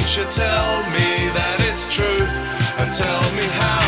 Won't you tell me that it's true and tell me how?